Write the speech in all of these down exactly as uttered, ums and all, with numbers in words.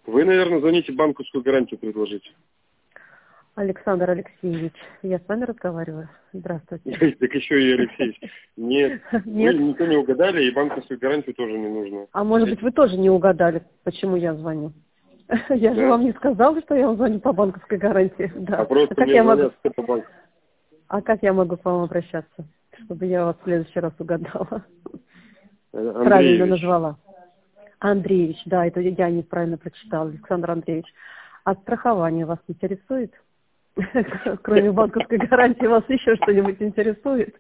Вы, наверное, звоните банковскую гарантию предложить. Александр Алексеевич, я с вами разговариваю. Здравствуйте. Так еще и Алексеевич. Нет, Нет. вы никто не угадали, и банковскую гарантию тоже не нужно. А может быть, вы тоже не угадали, почему я звоню? Я же Да? вам не сказала, что я вам звоню по банковской гарантии. Да. А просто как мне я могу... звонят все по банку. А как я могу к вам обращаться, чтобы я вас в следующий раз угадала? Правильно Андреевич. назвала. Андреевич, да, это я неправильно прочитала, Александр Андреевич. А страхование вас интересует? Кроме банковской гарантии, вас еще что-нибудь интересует?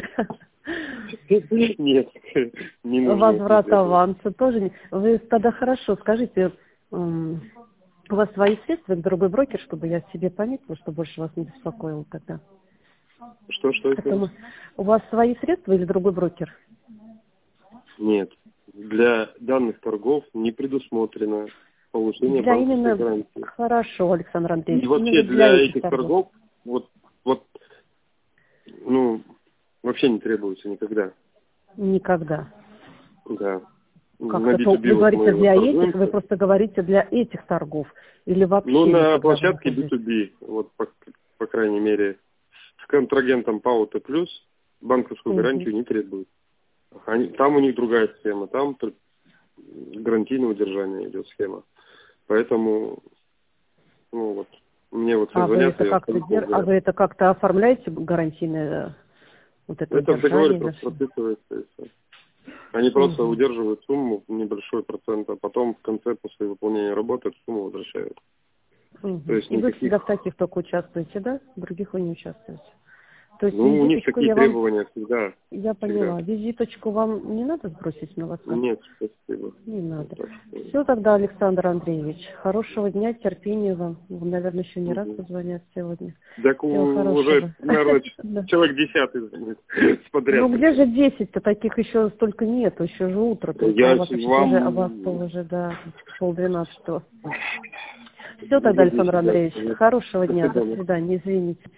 Нет, не нужно. Возврат аванса тоже не... Вы тогда хорошо, скажите, м, у вас свои средства, другой брокер, чтобы я себе пометила, что больше вас не беспокоило тогда? Что, что это? Поэтому у вас свои средства или другой брокер? Нет. Для данных торгов не предусмотрено повышение Для банковской именно... гарантии. Хорошо, Александр Андреевич. И вообще Именно для этих этих торгов вот, вот, ну, вообще не требуется никогда. Никогда. Да. Как На это? би Ну, ту би вы вот говорите мы вот для этих, торгуемся. вы просто говорите для этих торгов. Или вообще Ну, на никогда площадке не би ту би, вот по, по крайней мере, с контрагентом ПАО Т плюс банковскую Угу. гарантию не требуют. Они, там у них другая схема, там только гарантийное удержание идет схема. Поэтому, ну вот, мне вот все А вы звонят, это и как-то абсолютно дер- а уверен. вы это как-то оформляете гарантийное вот это Это в договоре удержание? просто прописывается и всё. Они просто Угу. удерживают сумму, небольшой процент, а потом в конце, после выполнения работы, эту сумму возвращают. Угу. То есть И вы никаких... всегда в таких только участвуете, да? В других вы не участвуете. То есть Ну, у них визиточку такие я вам, требования всегда. я Всегда. поняла, визиточку вам не надо сбросить на WhatsApp? Нет, спасибо. Не надо. Так что, Все тогда, Александр Андреевич. Хорошего дня, терпения вам. Вы, наверное, еще не раз мгм. позвонят сегодня. Так Всего у- уже, хорошего. наверное, Да. человек десятый звонит подряд. Ну где же десять-то? Таких еще столько нет. Еще же утро. Только Я у вас с- вообще уже, а вас вам уже, да, полдвенадцатого. Все тогда, уже Александр десять, да. Андреевич. Хорошего До дня. До свидания. свидания. Извините.